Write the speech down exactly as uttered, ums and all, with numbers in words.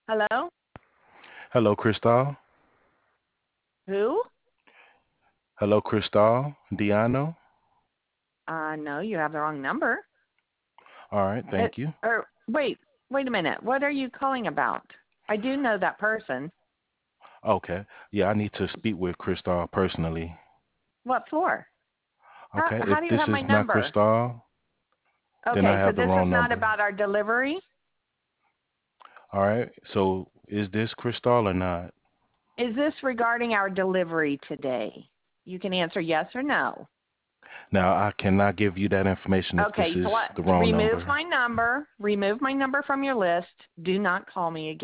Hello? Hello, Cristal. Who? Hello, Cristal. Diano. Uh, no, you have the wrong number. All right, It, thank you. or wait, wait a minute. What are you calling about? I do know that person. Okay. Yeah, I need to speak with Cristal personally. What for? How Okay. how If do you this have is my not number? Cristal, then I Okay, so have the this is wrong not number. about our delivery. All right. So is this Cristal or not? Is this regarding our delivery today? You can answer yes or no. Now, I cannot give you that information if this Okay, so is what? the wrong Remove number. my number. Remove my number from your list. Do not call me again.